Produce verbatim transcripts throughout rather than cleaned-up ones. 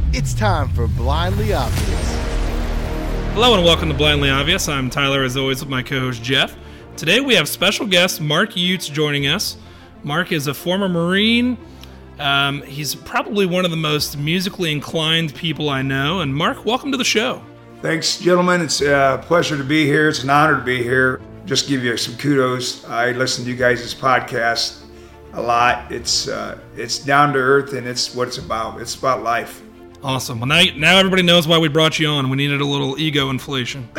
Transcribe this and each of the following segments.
It's time for Blindly Obvious. Hello and welcome to Blindly Obvious. I'm Tyler, as always, with my co-host Jeff. Today we have special guest Mark Utes joining us. Mark is a former Marine. Um, he's probably one of the most musically inclined people I know. And Mark, welcome to the show. Thanks, gentlemen. It's a pleasure to be here. It's an honor to be here. Just give you some kudos. I listen to you guys' podcast a lot. It's uh, it's down to earth, and it's what it's about. It's about life. Awesome. Well, now, now everybody knows why we brought you on. We needed a little ego inflation.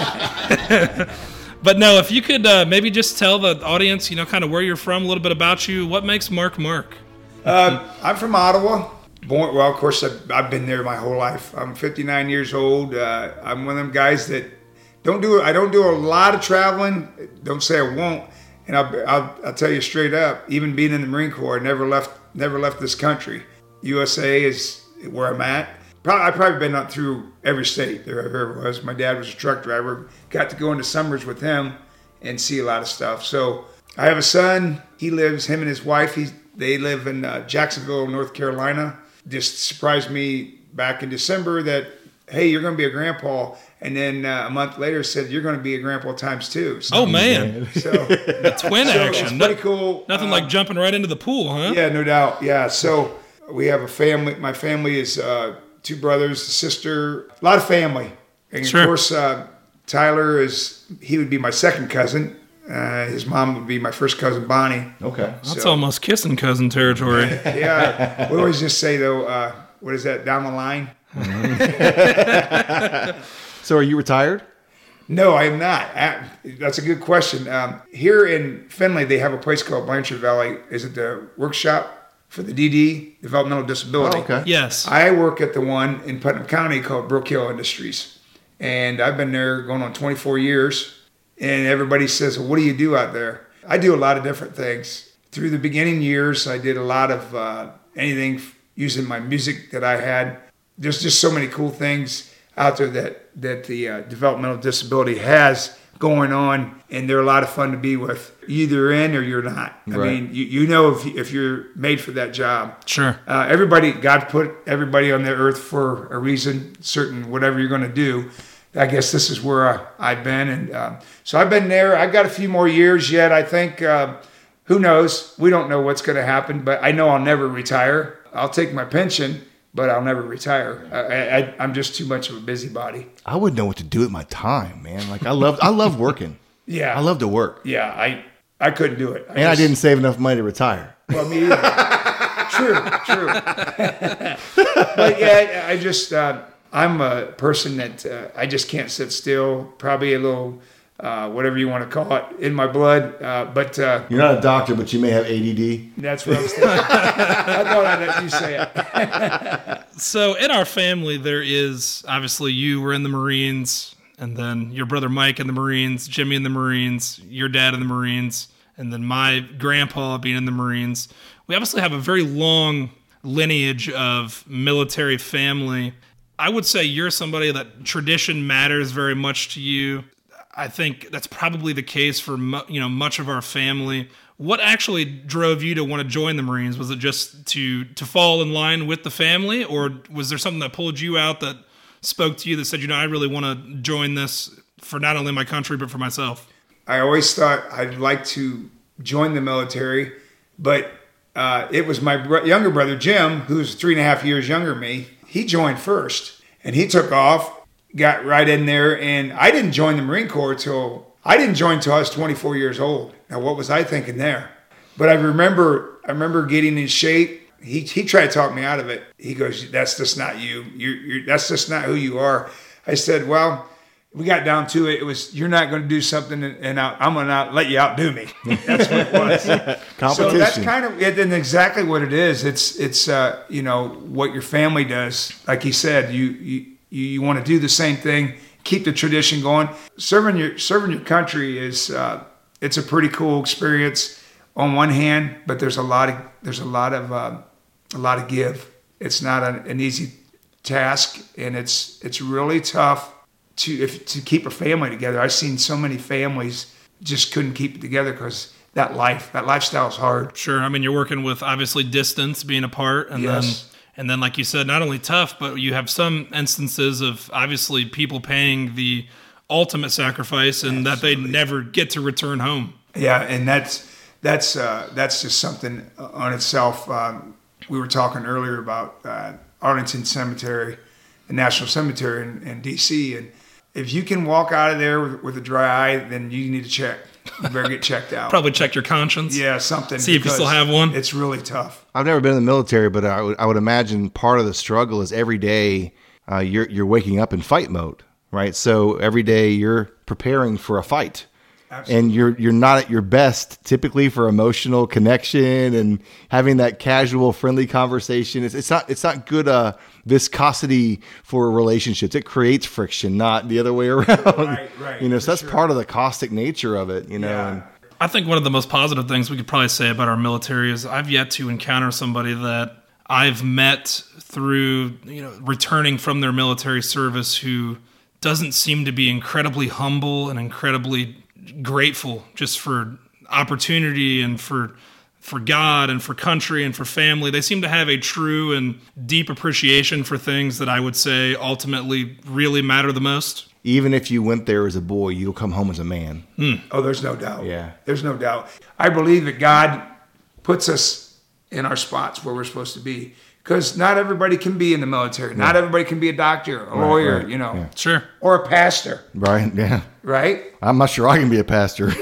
But no, if you could uh, maybe just tell the audience, you know, kind of where you're from, a little bit about you. What makes Mark Mark? Uh, I'm from Ottawa. Born, well, of course, I've, I've been there my whole life. I'm fifty-nine years old. Uh, I'm one of them guys that don't do. I don't do a lot of traveling. Don't say I won't. And I'll, I'll, I'll tell you straight up. Even being in the Marine Corps, I never left. Never left this country. U S A is where I'm at. Probably, I've probably been up through every state there ever was. My dad was a truck driver. Got to go into summers with him and see a lot of stuff. So I have a son. He lives, him and his wife, he's, they live in uh, Jacksonville, North Carolina. Just surprised me back in December that, hey, you're going to be a grandpa. And then uh, a month later said, you're going to be a grandpa times two. So, oh, man. So, the twin so action. It's pretty cool. Nothing um, like jumping right into the pool, huh? Yeah, no doubt. Yeah, so we have a family. My family is uh, two brothers, a sister, a lot of family. And sure. Of course, uh, Tyler is, he would be my second cousin. Uh, his mom would be my first cousin, Bonnie. Okay. That's so, almost kissing cousin territory. Yeah. We always just say, though, uh, what is that, down the line? So are you retired? No, I am not. Uh, That's a good question. Um, here in Finley, they have a place called Blanchard Valley. Is it the workshop for the D D, Developmental Disability? Oh, okay. Yes. I work at the one in Putnam County called Brook Hill Industries. And I've been there going on twenty-four years. And everybody says, well, what do you do out there? I do a lot of different things. Through the beginning years, I did a lot of uh, anything using my music that I had. There's just so many cool things out there that, that the uh, developmental disability has going on, and they're a lot of fun to be with. You're either in or you're not. I Right. mean, you, you know if, if you're made for that job. Sure. Uh, everybody, God put everybody on the earth for a reason, certain whatever you're going to do. I guess this is where I, I've been. And uh, so I've been there. I've got a few more years yet. I think, uh, who knows? We don't know what's going to happen, but I know I'll never retire. I'll take my pension, but I'll never retire. I, I, I'm just too much of a busybody. I wouldn't know what to do with my time, man. Like I love, I love working. Yeah. I love to work. Yeah, I I couldn't do it. I And just, I didn't save enough money to retire. Well, me either. True, true. But yeah, I just, uh, I'm a person that uh, I just can't sit still. Probably a little, uh, whatever you want to call it, in my blood. Uh, but uh, You're not a doctor, but you may have A D D. that's what I was thinking. I thought I'd let you say it. So in our family, there is, obviously, you were in the Marines, and then your brother Mike in the Marines, Jimmy in the Marines, your dad in the Marines, and then my grandpa being in the Marines. We obviously have a very long lineage of military family. I would say you're somebody that tradition matters very much to you. I think that's probably the case for mu- you know much of our family. What actually drove you to want to join the Marines? Was it just to to fall in line with the family, or was there something that pulled you out that spoke to you that said, you know, I really want to join this for not only my country but for myself? I always thought I'd like to join the military, but uh, it was my bro- younger brother, Jim, who's three and a half years younger than me. He joined first, and he took off, got right in there, and I didn't join the Marine Corps till, I didn't join till I was twenty-four years old. Now, what was I thinking there? But I remember, I remember getting in shape. He he tried to talk me out of it. He goes, that's just not you. You're, you're, that's just not who you are. I said, well, we got down to it. It was, you're not going to do something, and, and I, I'm going to let you outdo me. That's what it was. Competition. So that's kind of it, and exactly what it is. It's it's uh, you know, what your family does. Like he said, you you you want to do the same thing, keep the tradition going. Serving your serving your country is uh, it's a pretty cool experience on one hand, but there's a lot of there's a lot of uh, a lot of give. It's not an, an easy task, and it's it's really tough to if to keep a family together. I've seen so many families just couldn't keep it together because that life, that lifestyle is hard. Sure. I mean, you're working with obviously distance being apart, and Yes. then And then, like you said, not only tough, but you have some instances of obviously people paying the ultimate sacrifice and Absolutely. That they never get to return home. Yeah, and that's that's uh, that's just something on itself. Um, we were talking earlier about uh, Arlington Cemetery, the National Cemetery in, in D C, and if you can walk out of there with, with a dry eye, then you need to check. You better get checked out. Probably check your conscience. Yeah, something. See if you still have one. It's really tough. I've never been in the military, but I would, I would imagine part of the struggle is every day uh, you're you're waking up in fight mode, right? So every day you're preparing for a fight. Absolutely. And you're you're not at your best typically for emotional connection and having that casual, friendly conversation. It's, it's not it's not good uh, viscosity for relationships. It creates friction, not the other way around. Right, right. You know, so that's sure. part of the caustic nature of it. You know. Yeah. And, I think one of the most positive things we could probably say about our military is I've yet to encounter somebody that I've met through, you know, returning from their military service who doesn't seem to be incredibly humble and incredibly grateful just for opportunity and for for God and for country and for family. They seem to have a true and deep appreciation for things that I would say ultimately really matter the most. even if you went there as a boy, you'll come home as a man. Mm. Oh, there's no doubt. Yeah. There's no doubt. I believe that God puts us in our spots where we're supposed to be. Because not everybody can be in the military. Not everybody can be a doctor, a Right, lawyer, right, you know. yeah. Sure. Or a pastor, Right? Yeah. right? I'm not sure I can be a pastor.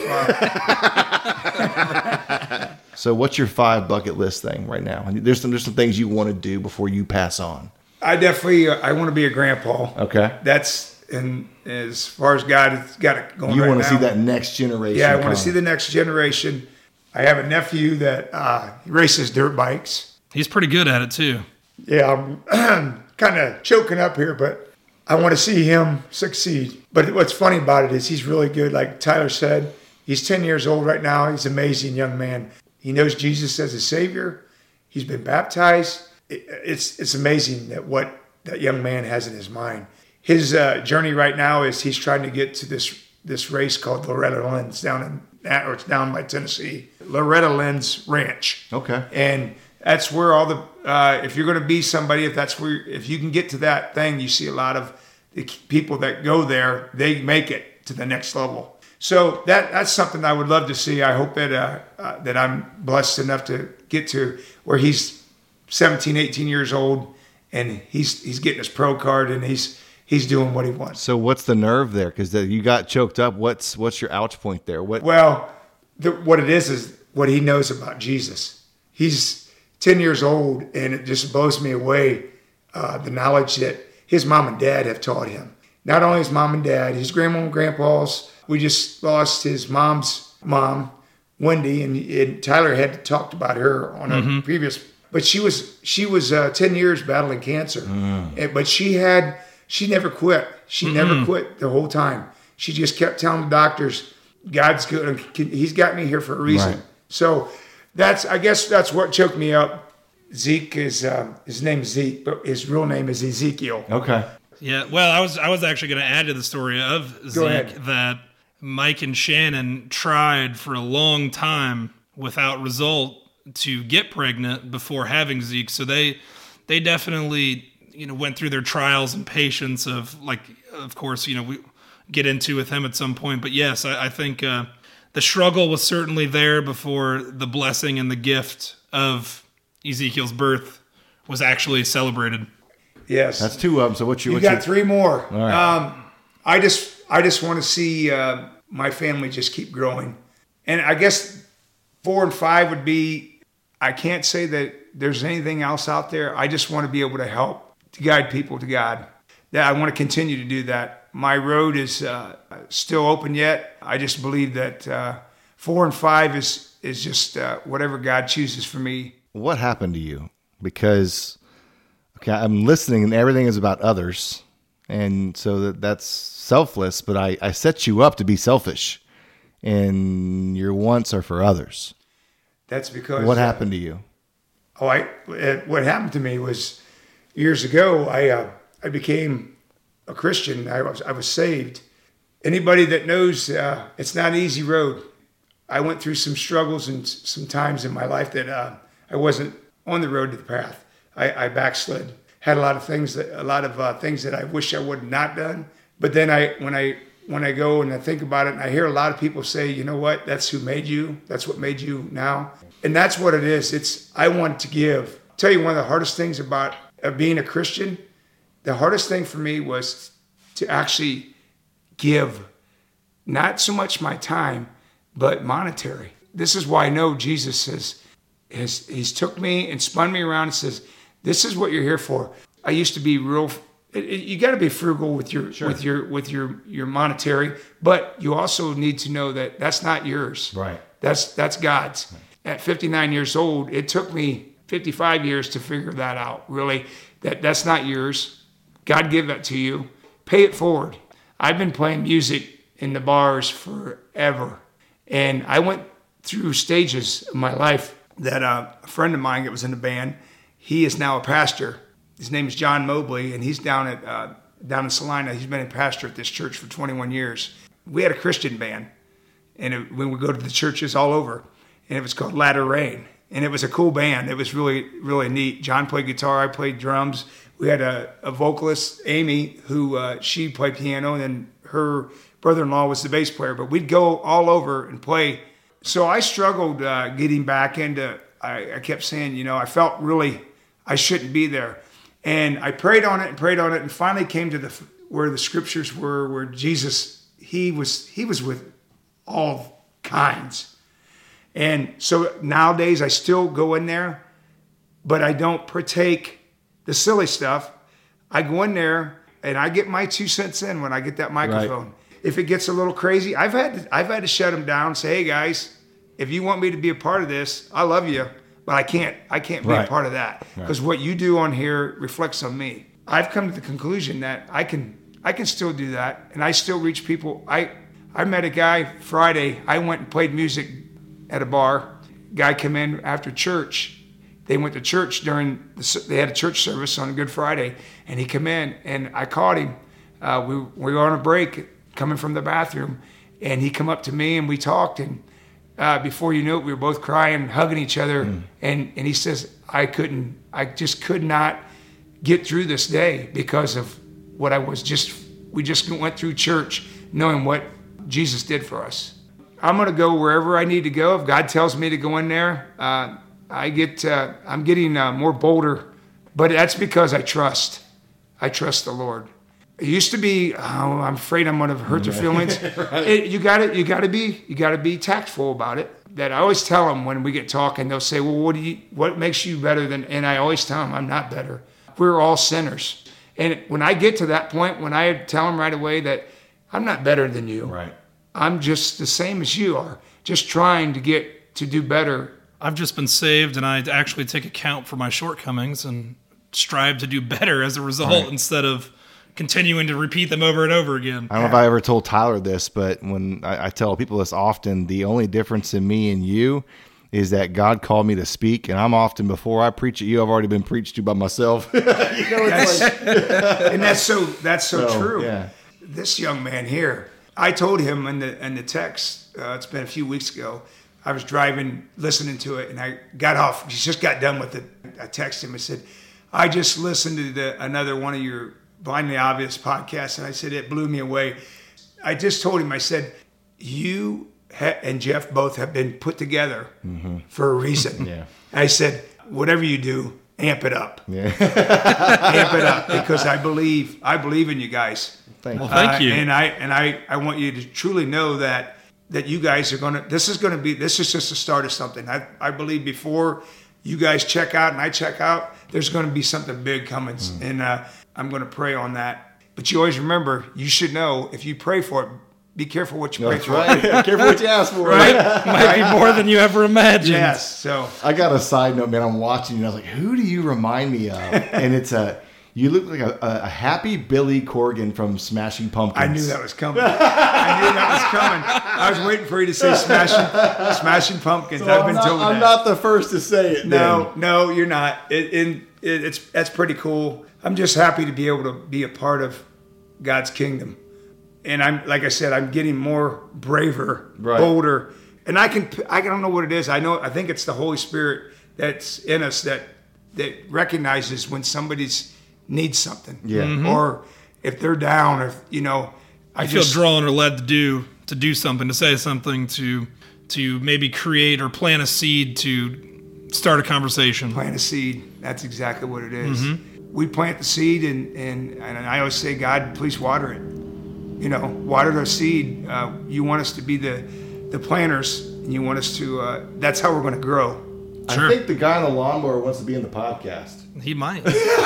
So what's your five bucket list thing right now? There's some, there's some things you want to do before you pass on. I definitely, uh, I want to be a grandpa. Okay. That's, and as far as God has got it going You right want to now. see that next generation. Yeah, I want come. to see the next generation. I have a nephew that uh, he races dirt bikes. He's pretty good at it too. Yeah, I'm kind of choking up here, but I want to see him succeed. But what's funny about it is he's really good. Like Tyler said, he's ten years old right now. He's an amazing young man. He knows Jesus as a Savior. He's been baptized. It, it's it's amazing that what that young man has in his mind. His uh, journey right now is he's trying to get to this this race called Loretta Lynn's down in or it's down by Tennessee. Loretta Lynn's Ranch. Okay. And that's where all the uh, if you're going to be somebody, if that's where if you can get to that thing, you see a lot of the people that go there. They make it to the next level. So that that's something I would love to see. I hope that uh, uh, that I'm blessed enough to get to where he's seventeen, eighteen years old, and he's he's getting his pro card and he's he's doing what he wants. So what's the nerve there? Because you got choked up. What's what's your ouch point there? What? Well, the, what it is is what he knows about Jesus. He's ten years old, and it just blows me away, uh, the knowledge that his mom and dad have taught him. Not only his mom and dad, his grandma and grandpa's. We just lost his mom's mom, Wendy, and, and Tyler had talked about her on a Mm-hmm. previous. But she was she was uh, ten years battling cancer, Mm. and, but she had she never quit. She Mm-mm. never quit the whole time. She just kept telling the doctors, "God's good. He's got me here for a reason." Right. So that's I guess that's what choked me up. Zeke is uh, his name is Zeke, but his real name is Ezekiel. Okay. Yeah, well, I was I was actually going to add to the story of Go Zeke ahead. that Mike and Shannon tried for a long time without result to get pregnant before having Zeke. So they they definitely, you know, went through their trials and patience of, like, of course, you know, we get into with him at some point. But yes, I, I think uh, the struggle was certainly there before the blessing and the gift of Ezekiel's birth was actually celebrated. Yes, That's two of them. So what's your? you what's got your, three more. All right. Um, I just I just want to see uh, my family just keep growing, and I guess four and five would be. I can't say that there's anything else out there. I just want to be able to help to guide people to God. That I want to continue to do that. My road is uh, still open yet. I just believe that uh, four and five is is just uh, whatever God chooses for me. What happened to you? Because okay, I'm listening, and everything is about others, and so that that's selfless. But I I set you up to be selfish, and your wants are for others. That's because What happened to you? Oh, I uh, what happened to me was years ago. I uh, I became a Christian. I was I was saved. Anybody that knows, uh, it's not an easy road. I went through some struggles and s- some times in my life that uh, I wasn't on the road to the path. I, I backslid. Had a lot of things that a lot of uh, things that I wish I would have not done. But then I when I when I go and I think about it, and I hear a lot of people say, you know what, that's who made you. That's what made you now. And that's what it is. It's I want to give. I'll tell you one of the hardest things about uh, being a Christian. The hardest thing for me was to actually give, not so much my time, but monetary. This is why I know Jesus says, has, he's took me and spun me around and says, this is what you're here for. I used to be real, it, it, you got to be frugal with your, sure. with your, with your, your monetary, but you also need to know that that's not yours. Right. That's, that's God's. Right. At fifty-nine years old, it took me fifty-five years to figure that out, really, that that's not yours. God gave that to you. Pay it forward. I've been playing music in the bars forever. And I went through stages of my life that uh, a friend of mine that was in the band, he is now a pastor. His name is John Mobley, and he's down at uh, down in Salina. He's been a pastor at this church for twenty-one years. We had a Christian band, and it, when we go to the churches all over, and it was called Latter Rain. And it was a cool band. It was really, really neat. John played guitar, I played drums. We had a, a vocalist, Amy, who uh, she played piano, and then her brother-in-law was the bass player. But we'd go all over and play. So I struggled uh, getting back into, I, I kept saying, you know, I felt really, I shouldn't be there. And I prayed on it and prayed on it and finally came to the where the scriptures were, where Jesus, he was he was with all kinds. And so nowadays I still go in there, but I don't partake the silly stuff. I go in there and I get my two cents in when I get that microphone. Right. If it gets a little crazy, I've had to, I've had to shut them down. Say, hey guys, if you want me to be a part of this, I love you, but I can't. I can't be right. a part of that because right. what you do on here reflects on me. I've come to the conclusion that I can I can still do that, and I still reach people. I I met a guy Friday. I went and played music at a bar. Guy came in after church. They went to church during, the, they had a church service on Good Friday, and he came in, and I caught him. Uh, we, we were on a break coming from the bathroom, and he come up to me, and we talked, and uh, before you knew it, we were both crying, hugging each other, mm. and, and he says, I couldn't, I just could not get through this day because of what I was just, we just went through church knowing what Jesus did for us. I'm going to go wherever I need to go. If God tells me to go in there, uh, I get, uh, I'm getting uh, more bolder, but that's because I trust. I trust the Lord. It used to be, oh, I'm afraid I'm going to hurt their feelings. right. it, you got to, you got to be, you got to be tactful about it. That I always tell them when we get talking, they'll say, well, what do you, what makes you better than, and I always tell them I'm not better. We're all sinners. And when I get to that point, when I tell them right away that I'm not better than you. Right. I'm just the same as you are, just trying to get to do better. I've just been saved, and I actually take account for my shortcomings and strive to do better as a result right. instead of continuing to repeat them over and over again. I don't know if I ever told Tyler this, but when I, I tell people this often, the only difference in me and you is that God called me to speak, and I'm often, before I preach at you, I've already been preached to by myself. you know, it's like, and that's so that's so, so true. Yeah. This young man here, I told him in the in the text, uh, it's been a few weeks ago, I was driving, listening to it, and I got off. He just got done with it. I texted him and said, I just listened to the, another one of your Blindly Obvious podcasts, and I said, it blew me away. I just told him, I said, you ha- and Jeff both have been put together mm-hmm. for a reason. yeah. I said, whatever you do, amp it up. Yeah. amp it up, because I believe, I believe in you guys. Thank well, thank uh, you. And I and I, I want you to truly know that that you guys are gonna. This is gonna be. This is just the start of something. I I believe before you guys check out and I check out, there's gonna be something big coming, mm. and uh, I'm gonna pray on that. But you always remember, you should know if you pray for it, be careful what you pray That's for. Right. Careful what you ask for. Right. Might be more than you ever imagined. Yes. So I got a side note, man. I'm watching you, and I was like, who do you remind me of? And it's a. You look like a, a happy Billy Corgan from Smashing Pumpkins. I knew that was coming. I knew that was coming. I was waiting for you to say Smashing, smashing Pumpkins. So I've I'm been not, told I'm that. not the first to say it. No, then. no, you're not. It, it, it, it's that's pretty cool. I'm just happy to be able to be a part of God's kingdom, and I'm like I said, I'm getting more braver, right. bolder, and I can I don't know what it is. I know I think it's the Holy Spirit that's in us that. that recognizes when somebody's needs something. Yeah. Mhm. Or if they're down, or you know, I I feel just drawn or led to do to do something, to say something, to to maybe create or plant a seed to start a conversation. plant a seed. That's exactly what it is. Mm-hmm. We plant the seed, and, and and I always say, God, please water it. You know, water the seed. Uh, you want us to be the the planters, and you want us to. Uh, that's how we're going to grow. Sure. I think the guy on the lawnmower wants to be in the podcast. He might.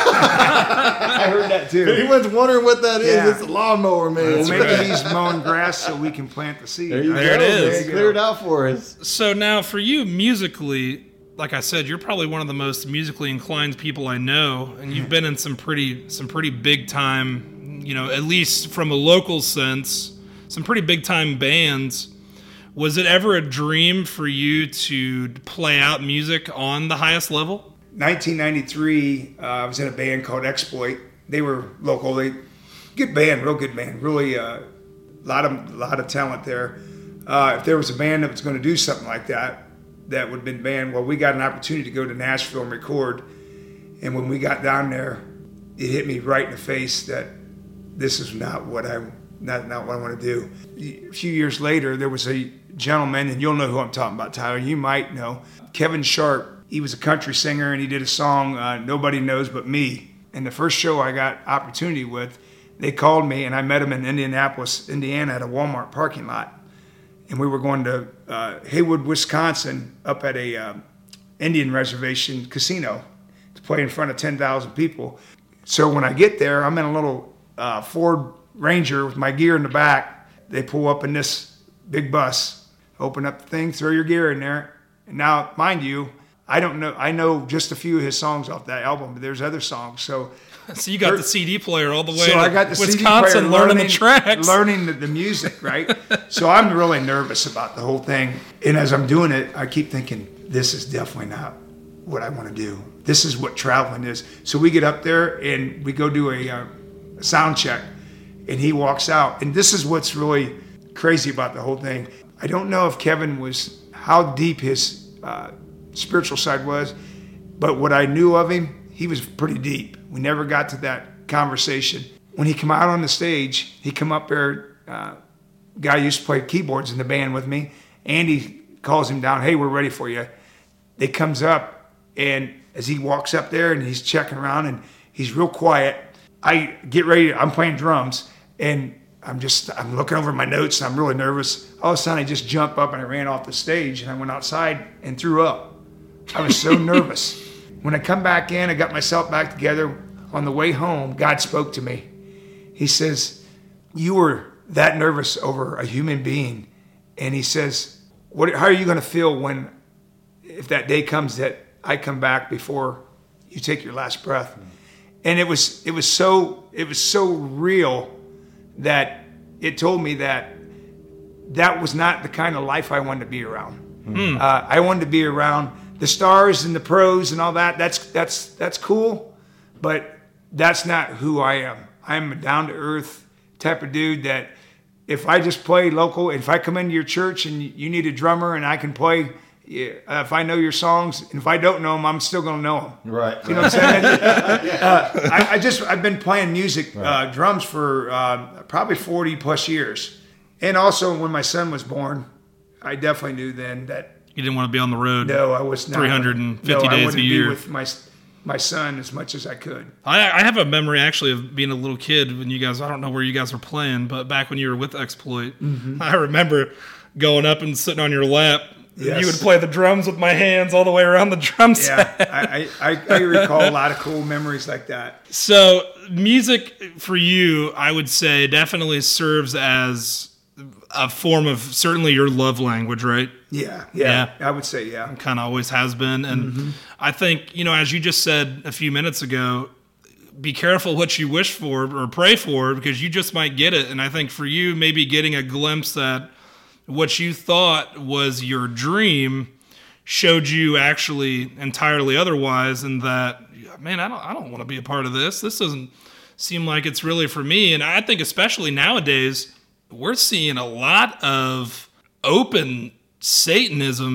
I heard that too. Anyone's wondering what that is? Yeah. It's a lawnmower, man. Well, That's maybe right. he's mowing grass so we can plant the seed. There you There go, it is. man. Clear it out for us. So now for you musically, like I said, you're probably one of the most musically inclined people I know, and you've been in some pretty some pretty big time, you know, at least from a local sense, some pretty big time bands. Was it ever a dream for you to play out music on the highest level? nineteen ninety-three, uh, I was in a band called Exploit. They were local. They good band, real good band. Really, a uh, lot of lot of talent there. Uh, if there was a band that was going to do something like that, that would have been band. Well, we got an opportunity to go to Nashville and record, and when we got down there, it hit me right in the face that this is not what I not not what I want to do. A few years later, there was a gentleman, and you'll know who I'm talking about, Tyler. You might know Kevin Sharp. He was a country singer, and he did a song, uh, Nobody Knows But Me. And the first show I got opportunity with, they called me, and I met him in Indianapolis, Indiana, at a Walmart parking lot. And we were going to uh, Haywood, Wisconsin, up at a uh, Indian reservation casino to play in front of ten thousand people. So when I get there, I'm in a little uh, Ford Ranger with my gear in the back. They pull up in this big bus, open up the thing, throw your gear in there. And now, mind you, I don't know. I know just a few of his songs off that album, but there's other songs. So, So you got the C D player all the way so to I got the Wisconsin, C D player, learning, learning the tracks. learning the, the music, right? So I'm really nervous about the whole thing. And as I'm doing it, I keep thinking, this is definitely not what I want to do. This is what traveling is. So we get up there and we go do a, uh, a sound check, and he walks out. And this is what's really crazy about the whole thing. I don't know if Kevin was how deep his uh, spiritual side was, but what I knew of him, he was pretty deep. We never got to that conversation. When he come out on the stage, he come up there, uh, guy used to play keyboards in the band with me. Andy calls him down, hey, we're ready for you. They comes up, and as he walks up there and he's checking around and he's real quiet, I get ready, I'm playing drums, and I'm just, I'm looking over my notes, and I'm really nervous. All of a sudden, I just jumped up and I ran off the stage, and I went outside and threw up. I was so nervous. When I come back in, I got myself back together. On the way home, God spoke to me. He says, you were that nervous over a human being. And he says, "What? How are you going to feel when, if that day comes that I come back before you take your last breath?" And it was, it was so, it was so real that it told me that that was not the kind of life I wanted to be around. Mm. Uh, I wanted to be around the stars and the pros and all that. That's that's that's cool, but that's not who I am. I'm a down to earth type of dude that if I just play local, if I come into your church and you need a drummer and I can play, yeah, uh, if I know your songs, and if I don't know them, I'm still going to know them. Right. You know what I'm saying? uh, I, I just, I've been playing music, uh, drums for uh, probably forty plus years. And also when my son was born, I definitely knew then that You didn't want to be on the road. no, I was not. three hundred fifty no, I days wanted a to year. Be with my, my son as much as I could. I, I have a memory actually of being a little kid when you guys, I don't know where you guys were playing, but back when you were with Exploit, mm-hmm. I remember going up and sitting on your lap. Yes. You would play the drums with my hands all the way around the drum set. Yeah, I, I, I recall a lot of cool memories like that. So music for you, I would say, definitely serves as a form of certainly your love language, right? Yeah, yeah, yeah. I would say yeah. Kind of always has been. And mm-hmm. I think, you know, as you just said a few minutes ago, be careful what you wish for or pray for because you just might get it. And I think for you, maybe getting a glimpse at what you thought was your dream showed you actually entirely otherwise, and that, man, I don't I don't want to be a part of this. This doesn't seem like it's really for me. And I think especially nowadays, we're seeing a lot of open Satanism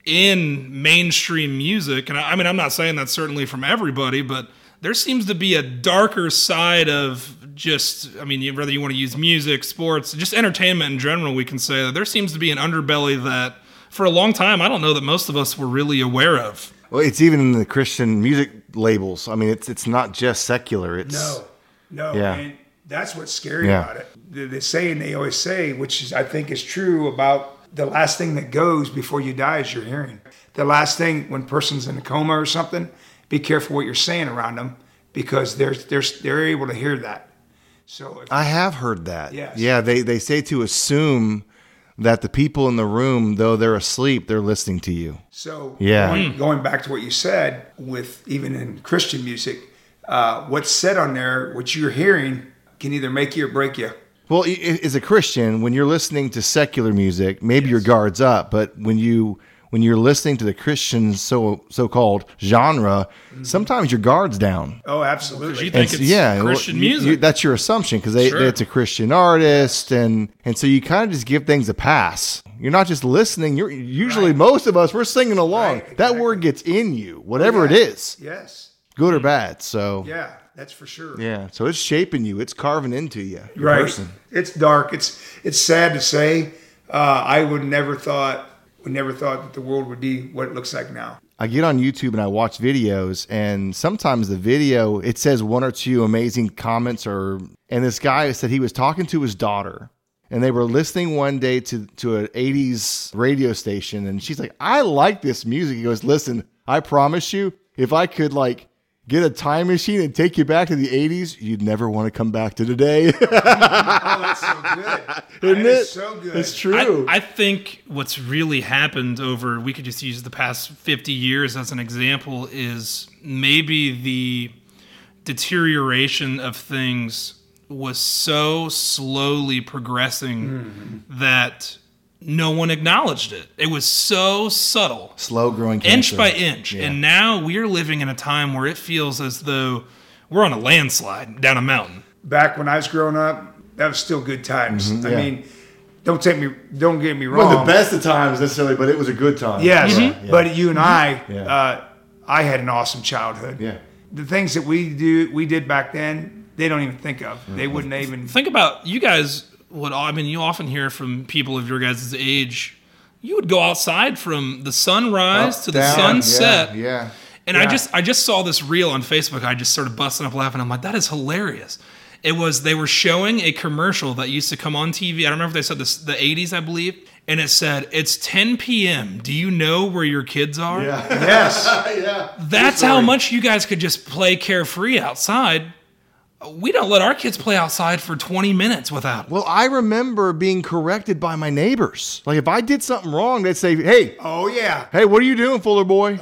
in mainstream music, and I, I mean, I'm not saying that's certainly from everybody, but there seems to be a darker side of just, I mean, whether you want to use music, sports, just entertainment in general, we can say that there seems to be an underbelly that for a long time, I don't know that most of us were really aware of. Well, it's even in the Christian music labels. I mean, it's it's not just secular. It's No, no. Yeah. And that's what's scary Yeah. about it. The, the saying they always say, which is, I think is true, about the last thing that goes before you die is your hearing. The last thing, when a person's in a coma or something, be careful what you're saying around them, because they're, they're, they're able to hear that. So if, I have heard that. Yes. Yeah, they, they say to assume that the people in the room, though they're asleep, they're listening to you. So Yeah. going, going back to what you said, with even in Christian music, uh, what's said on there, what you're hearing, can either make you or break you. Well, i- i- as a Christian, when you're listening to secular music, maybe your guard's up. But when you when you're listening to the Christian so so called genre, sometimes your guard's down. Oh, absolutely. You think And it's well, Christian you- music. you- that's your assumption because they, Sure. they- it's a Christian artist, and and so you kind of just give things a pass. You're not just listening. You're usually Right. most of us we're singing along. Right, That exactly. word gets in you, whatever Yeah. it is, Yes. good or bad. So Yeah, that's for sure. yeah, so it's shaping you. It's carving into you. Your Right. person. It's dark. It's it's sad to say. Uh, I would never thought would never thought that the world would be what it looks like now. I get on YouTube and I watch videos, and sometimes the video it says one or two amazing comments, or and this guy said he was talking to his daughter, and they were listening one day to to an eighties radio station, and she's like, "I like this music." He goes, "Listen, I promise you, if I could like get a time machine and take you back to the eighties, you'd never want to come back to today." Oh, that's so good. Isn't That is it? so good. It's true. I, I think what's really happened over, we could just use the past fifty years as an example, is maybe the deterioration of things was so slowly progressing that no one acknowledged it. It was so subtle, Slow growing inch cancer. by inch. Yeah. And now we're living in a time where it feels as though we're on a landslide down a mountain. Back when I was growing up, that was still good times. Mhm, I yeah. mean, don't take me, don't get me It wrong. wasn't the best of times necessarily, but it was a good time. Yes, Yeah, yeah. but you and I, Yeah. uh, I had an awesome childhood. Yeah. The things that we do, we did back then, they don't even think of. They wouldn't even. Think about you guys. What I mean, you often hear from people of your guys' age. You would go outside from the sunrise Up, to the down, sunset. Yeah. yeah. And I Yeah. just I just saw this reel on Facebook. I just started busting up laughing. I'm like, that is hilarious. It was they were showing a commercial that used to come on T V. I don't remember if they said this the eighties, I believe. And it said, "It's ten p.m. Do you know where your kids are?" Yeah. Yes. yeah. That's how much you guys could just play carefree outside. We don't let our kids play outside for twenty minutes without. Well, I remember being corrected by my neighbors. Like if I did something wrong, they'd say, "Hey, Oh yeah. hey, what are you doing, Fuller boy?"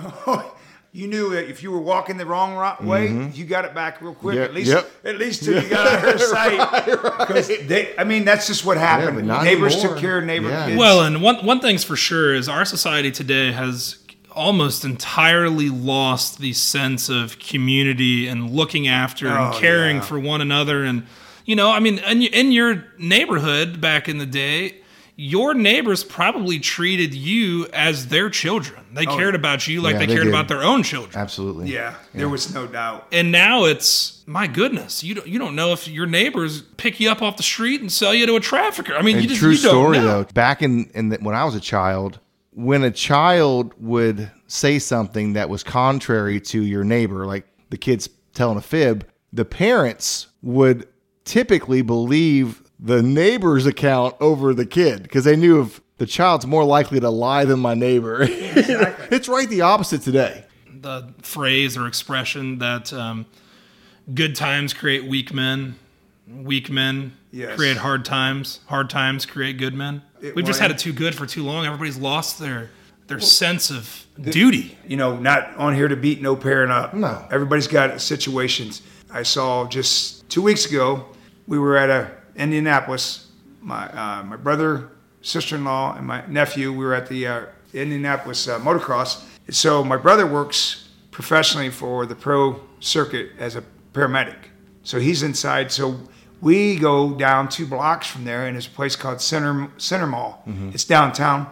You knew that if you were walking the wrong ro- way, you got it back real quick. Yep, At least, yep. at least till you got out of her sight. Right, right. 'Cause they, I mean, that's just what happened. but not Neighbors anymore. took care of neighbor Yeah. kids. Well, and one one thing's for sure is our society today has almost entirely lost the sense of community and looking after and Oh, caring yeah. for one another. And you know, I mean, in, in your neighborhood back in the day, your neighbors probably treated you as their children. They cared about you like Yeah, they, they cared did. about their own children. Absolutely. yeah, there was no doubt. And now it's, my goodness, you don't you don't know if your neighbors pick you up off the street and sell you to a trafficker. I mean, And you just true you don't story know. though. Back in, in the, when I was a child, when a child would say something that was contrary to your neighbor, like the kid's telling a fib, the parents would typically believe the neighbor's account over the kid because they knew if the child's more likely to lie than my neighbor. It's right the opposite today. The phrase or expression that um, good times create weak men, weak men Yes. create hard times, hard times create good men. It- We've just well, had it too good for too long. Everybody's lost their their sense of duty. You know, not on here to beat no parent up. No. Everybody's got situations. I saw just two weeks ago, we were at a Indianapolis. My uh, my brother, sister-in-law, and my nephew, we were at the uh, Indianapolis uh, motocross. So my brother works professionally for the pro circuit as a paramedic. So he's inside. So we go down two blocks from there, and there's a place called Center Center Mall. It's downtown.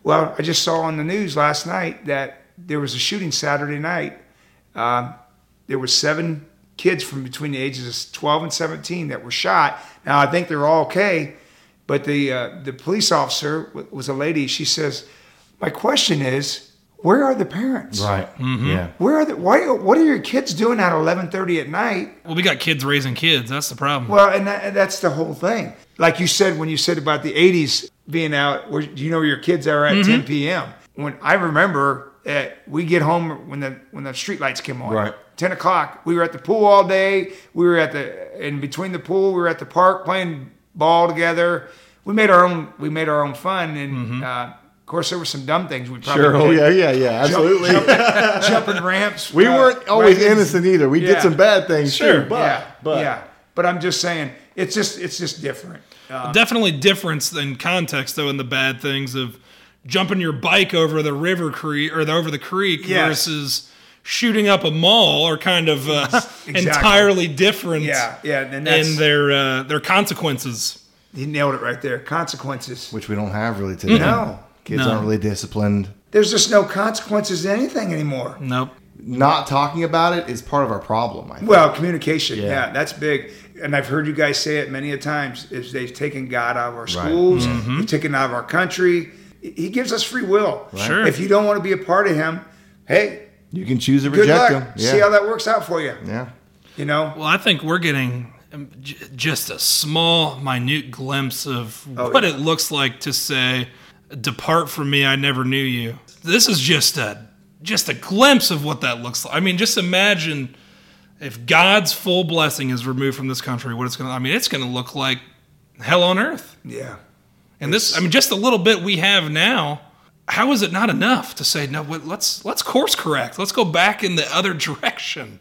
Well, I just saw on the news last night that there was a shooting Saturday night. Um, there were seven kids from between the ages of twelve and seventeen that were shot. Now, I think they're all okay, but the uh, the police officer was a lady. She says, my question is, where are the parents? Right. Yeah. Where are the, why, what are your kids doing at eleven thirty at night? Well, we got kids raising kids. That's the problem. Well, and, that, and that's the whole thing. Like you said, when you said about the eighties being out, where you know where your kids are at ten p.m. When I remember that we get home when the when the street lights came on. Right. ten o'clock. We were at the pool all day. We were at the, in between the pool, we were at the park playing ball together. We made our own, we made our own fun. And, uh, of course, there were some dumb things we probably Sure. did. Oh, yeah, yeah, yeah. Absolutely. Jump, jumping, jumping ramps. We uh, weren't always wagons. innocent either. We Yeah. did some bad things Sure. too. But, yeah, but yeah. But I'm just saying, it's just it's just different. Uh, Definitely difference in context, though, in the bad things of jumping your bike over the river creek or the, over the creek Yes. versus shooting up a mall are kind of uh, Exactly. entirely different yeah, yeah. And that's, in their uh, their consequences. he nailed it right there. Consequences. which we don't have really today. No. Kids No. aren't really disciplined. There's just no consequences to anything anymore. Nope. Not talking about it is part of our problem, I think. Well, communication, yeah. Yeah. that's big. And I've heard you guys say it many a times, is they've taken God out of our Right. schools, they've taken out of our country. He gives us free will. Sure. If you don't want to be a part of him, hey, You can choose to good reject luck. them. Yeah. See how that works out for you. yeah. You know? Well, I think we're getting um, j- just a small, minute glimpse of Oh, what yeah. it looks like to say, "Depart from me, I never knew you." This is just a just a glimpse of what that looks like. I mean, just imagine if God's full blessing is removed from this country, what it's going to, I mean, it's going to look like hell on earth. Yeah. And this, I mean, just the little bit we have now, how is it not enough to say, no, what- let's let's course correct. Let's go back in the other direction.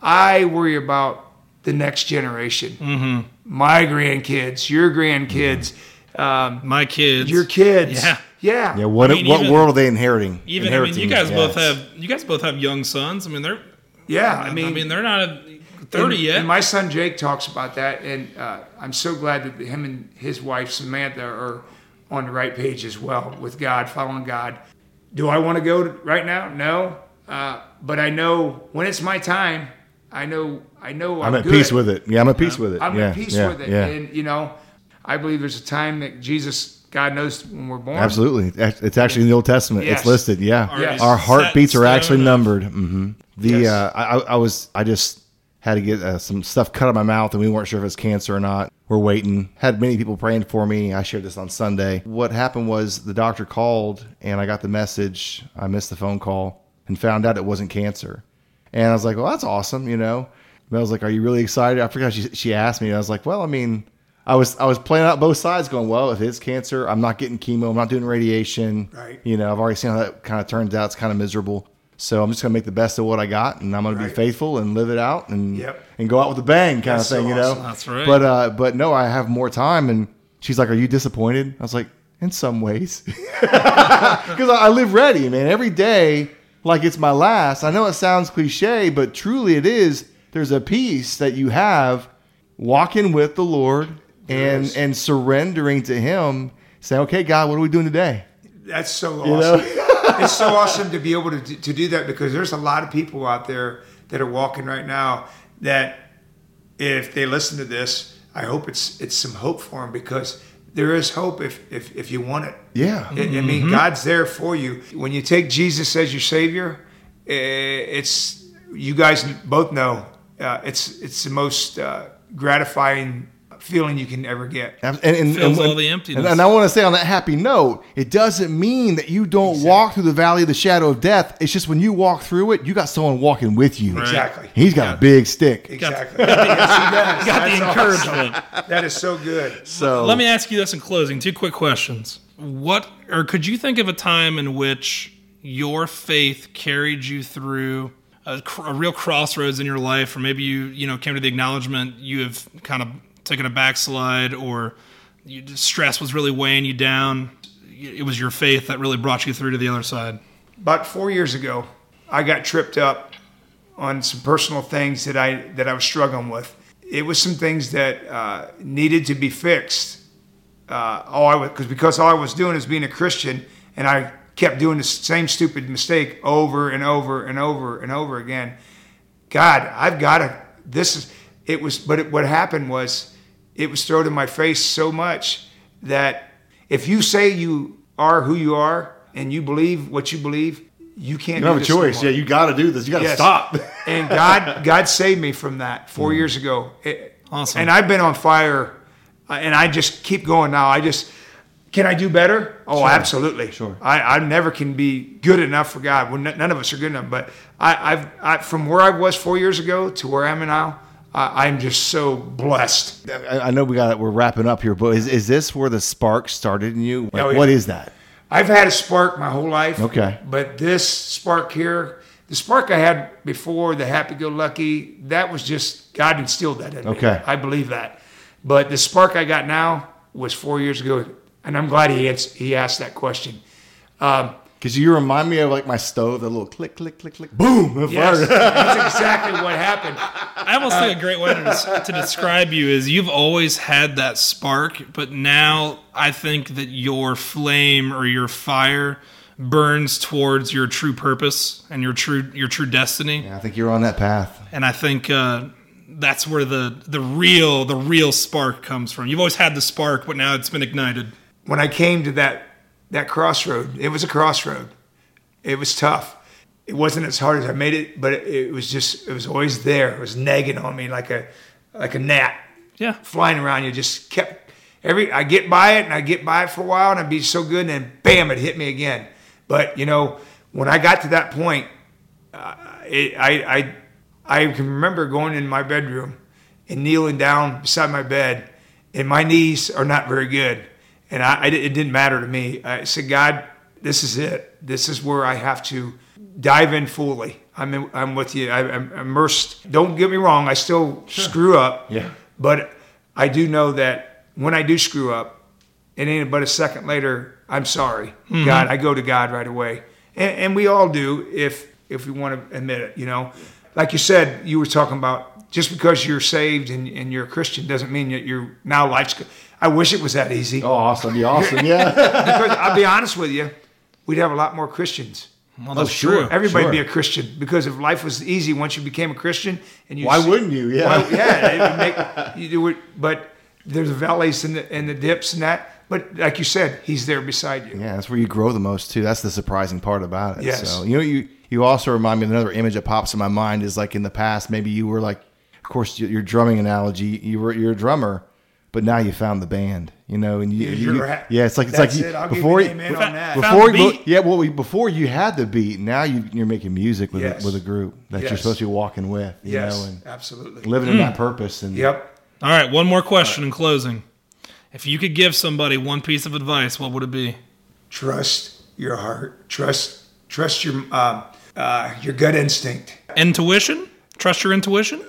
I worry about the next generation. Mm-hmm. My grandkids, your grandkids, um, My kids. your kids. Yeah. Yeah. Yeah, what I mean, what even- world are they inheriting? Even, I mean, you Inheriting, guys both yes. have, you guys both have young sons. I mean, they're, Yeah. I I mean, mean, they're not thirty and, yet. and my son Jake talks about that, and uh, I'm so glad that him and his wife Samantha are on the right page as well with God, following God. Do I want to go to, right now? No, uh, but I know when it's my time. I know. I know. I'm, I'm at good. peace with it. Yeah, I'm at peace with it. I'm yeah, at peace yeah, with it, Yeah. and you know, I believe there's a time that Jesus, God knows when we're born. Absolutely. It's actually in the Old Testament. Yes. It's listed. Yeah. Yes. Our heartbeats are Set actually stone. numbered. hmm The Yes. uh, I, I was I just had to get uh, some stuff cut out of my mouth, and we weren't sure if it was cancer or not. We're waiting. Had many people praying for me. I shared this on Sunday. What happened was the doctor called, and I got the message. I missed the phone call and found out it wasn't cancer. And I was like, well, that's awesome, you know. And I was like, are you really excited? I forgot she she asked me. And I was like, well, I mean, I was I was playing out both sides, going, well, if it's cancer, I'm not getting chemo, I'm not doing radiation. Right. You know, I've already seen how that kind of turns out. It's kind of miserable. So I'm just gonna make the best of what I got, and I'm gonna Right. be faithful and live it out, and Yep. and go out with a bang, kind That's of thing, so you know. awesome. That's right. But uh, but no, I have more time, and she's like, "Are you disappointed?" I was like, "In some ways," because I, I live ready, man. Every day, like it's my last. I know it sounds cliche, but truly it is. There's a peace that you have walking with the Lord and is. and surrendering to Him, saying, "Okay, God, what are we doing today?" That's so You awesome. know? It's so awesome to be able to to do that, because there's a lot of people out there that are walking right now that if they listen to this, I hope it's it's some hope for them, because there is hope if if, if you want it. Yeah. I, I mean, God's there for you. When you take Jesus as your Savior, eh, it's you guys both know uh, it's it's the most uh, gratifying feeling you can ever get. And, and, Fills and- all the emptiness. And, and I want to say on that happy note, it doesn't mean that you don't Exactly. walk through the valley of the shadow of death. It's just when you walk through it, you got someone walking with you. Right. Exactly. He's got Yeah. a big stick. Exactly. yes, he does. Got the That's encouragement. awesome. That is so good. So Let me ask you this in closing. Two quick questions. What, or could you think of a time in which your faith carried you through a, cr- a real crossroads in your life, or maybe you, you know, came to the acknowledgement you have kind of taken a backslide, or you, stress was really weighing you down? It was your faith that really brought you through to the other side. About four years ago, I got tripped up on some personal things that I that I was struggling with. It was some things that uh, needed to be fixed. Uh, all I was, because because all I was doing is being a Christian, and I kept doing the same stupid mistake over and over and over and over again. God, I've got to, this is, it was, but it, what happened was it was thrown in my face so much that if you say you are who you are and you believe what you believe, you can't You do don't have a this choice. anymore. Yeah, you got to do this. You got to Yes. stop. And God, God saved me from that four years ago. It- Awesome. And I've been on fire, uh, and I just keep going now. I just, can I do better? Oh, Sure. absolutely. Sure. I, I never can be good enough for God. Well, n- none of us are good enough. But I, I've, I, from where I was four years ago to where I am now, I, I'm just so blessed. I, I know we got we're wrapping up here, but is, is this where the spark started in you? Like, Oh, yeah. What is that? I've had a spark my whole life. Okay. But this spark here, the spark I had before, the happy-go-lucky, that was just, God instilled that in me. Okay. I believe that. But the spark I got now was four years ago, and I'm glad he ans- he asked that question. Um, Because you remind me of like my stove, the little click, click, click, click, boom. the yes, fire. that's exactly what happened. I almost think a great way to, des- to describe you is you've always had that spark, but now I think that your flame or your fire burns towards your true purpose and your true your true destiny. Yeah, I think you're on that path. And I think uh, that's where the the real the real spark comes from. You've always had the spark, but now it's been ignited. When I came to that that crossroad, it was a crossroad. It was tough. It wasn't as hard as I made it, but it, it was just it was always there. It was nagging on me like a like a gnat Yeah. flying around. You just kept every I get by it and I get by it for a while and I'd be so good and then bam, it hit me again. But you know, when I got to that point, uh, it, I I I can remember going in my bedroom and kneeling down beside my bed, and my knees are not very good, and I, I it didn't matter to me. I said, God, this is it. This is where I have to dive in fully. I'm in, I'm with you. I, I'm immersed. Don't get me wrong. I still screw up. Yeah. But I do know that when I do screw up, it ain't but a second later, I'm sorry. God, I go to God right away. And, and we all do if if we want to admit it, you know. Like you said, you were talking about just because you're saved and, and you're a Christian doesn't mean that you're now life's good. I wish it was that easy. Oh, awesome. Yeah, awesome. Yeah. Because I'll be honest with you, we'd have a lot more Christians. Well, that's sure. true. Everybody'd Sure. be a Christian because if life was easy once you became a Christian and you Why see- wouldn't you? Yeah. Well, yeah, it would make you do it. But there's the valleys and the, and the dips and that. But like you said, he's there beside you. Yeah, that's where you grow the most too. That's the surprising part about it. Yes. So you know, you you also remind me of another image that pops in my mind is like in the past, maybe you were like, of course, your, your drumming analogy, you were you're a drummer, but now you found the band, you know, and you, You're you right. yeah, it's like it's That's like you, it. I'll before give you- you an amen on that. Found before the you, beat. yeah, well, we- before you had the beat, now you, you're making music with Yes. a, with a group that you're Yes. supposed to be walking with, you Yes, know, and absolutely. living in that purpose. And Yep. All right, one more question in closing. If you could give somebody one piece of advice, what would it be? Trust your heart. Trust trust your um, uh, your gut instinct. Intuition? Trust your intuition?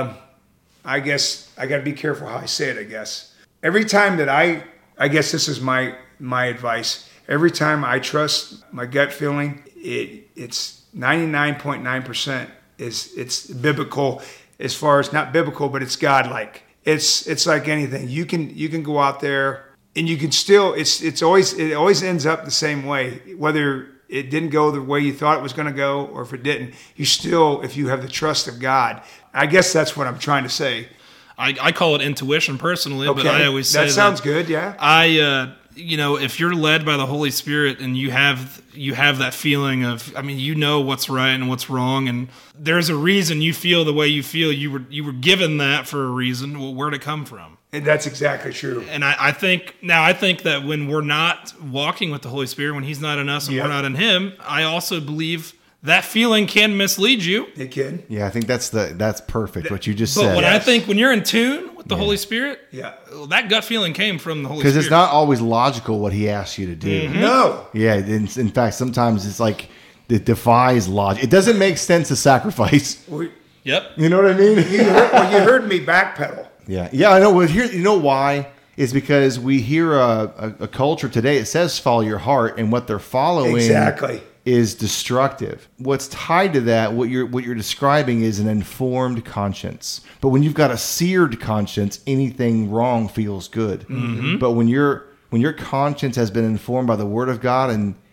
I guess I got to be careful how I say it. I guess every time that I, I guess this is my my advice. Every time I trust my gut feeling, it it's ninety-nine point nine percent is it's biblical as far as not biblical, but it's godlike. It's it's like anything. You can you can go out there and you can still it's it's always it always ends up the same way. Whether it didn't go the way you thought it was going to go, or if it didn't, you still, if you have the trust of God. I guess that's what I'm trying to say. I, I call it intuition personally, Okay, but I always say that sounds good. Yeah. I, uh, you know, if you're led by the Holy Spirit and you have you have that feeling of, I mean, you know what's right and what's wrong, and there's a reason you feel the way you feel. You were you were given that for a reason. Well, where'd it come from? And that's exactly true. And I, I think now I think that when we're not walking with the Holy Spirit, when He's not in us and Yep. we're not in Him, I also believe that feeling can mislead you. It can. yeah, I think that's the that's perfect what you just But said. when I Yes. think when you're in tune with the Holy Spirit, Yeah. well, that gut feeling came from the Holy Because Spirit. it's not always logical what he asks you to do. No. Yeah, in, in fact, sometimes it's like it defies logic. It doesn't make sense to sacrifice. We, Yep. You know what I mean? you, heard, well, you heard me backpedal. Yeah, yeah, I know. Well, here, you know why? It's because we hear a, a, a culture today. It says follow your heart, and what they're following Exactly. is destructive. What's tied to that, what you're what you're describing, is an informed conscience. But when you've got a seared conscience, anything wrong feels good. But when your when your conscience has been informed by the Word of God and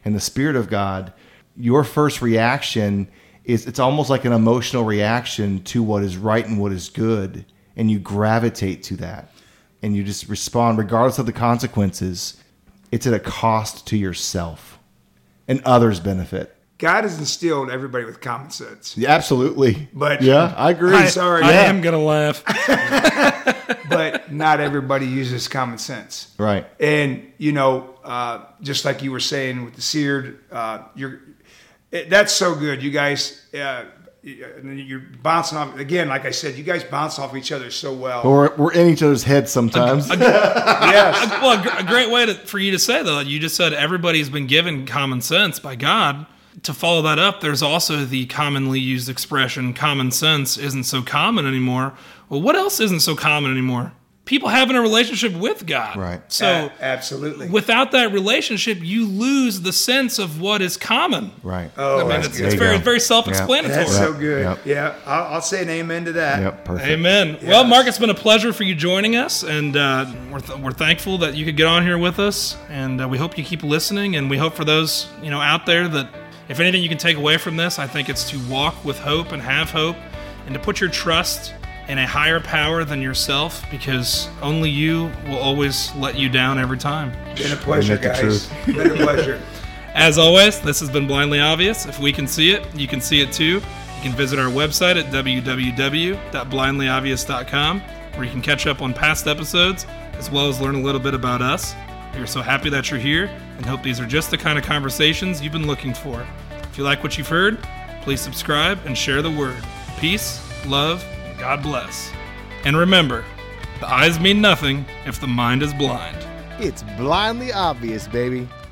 and the Spirit of God, your first reaction is it's almost like an emotional reaction to what is right and what is good. And you gravitate to that. And you just respond regardless of the consequences. It's at a cost to yourself and others benefit. God has instilled everybody with common sense. Yeah, absolutely. But yeah, I agree. I'm sorry. I yeah. am going to laugh. But not everybody uses common sense. Right. And, you know, uh, just like you were saying with the seared, uh, you're, it, that's so good. You guys, uh, you're bouncing off, again, like I said, you guys bounce off each other so well. Or we're in each other's heads sometimes. A, a, yes. a, well, a, gr- a great way to, for you to say, though, you just said everybody's been given common sense by God. To follow that up, there's also the commonly used expression, common sense isn't so common anymore. Well, what else isn't so common anymore? People having a relationship with God. Right. So, A- absolutely. without that relationship, you lose the sense of what is common. Right. Oh, I mean, that's it's, good. it's you very, go. very self-explanatory. That's so Yep, good. yep. Yeah, I'll, I'll say an amen to that. Yep, perfect. Amen. Well, Mark, it's been a pleasure for you joining us, and uh, we're, th- we're thankful that you could get on here with us, and uh, we hope you keep listening, and we hope for those you know out there that if anything you can take away from this, I think it's to walk with hope and have hope, and to put your trust in a higher power than yourself, because only you will always let you down every time. Been a pleasure, Admit the guys. Been a pleasure. As always, this has been Blindly Obvious. If we can see it, you can see it too. You can visit our website at w w w dot blindly obvious dot com, where you can catch up on past episodes, as well as learn a little bit about us. We are so happy that you're here, and hope these are just the kind of conversations you've been looking for. If you like what you've heard, please subscribe and share the word. Peace, love, and God bless. And remember, the eyes mean nothing if the mind is blind. It's blindly obvious, baby.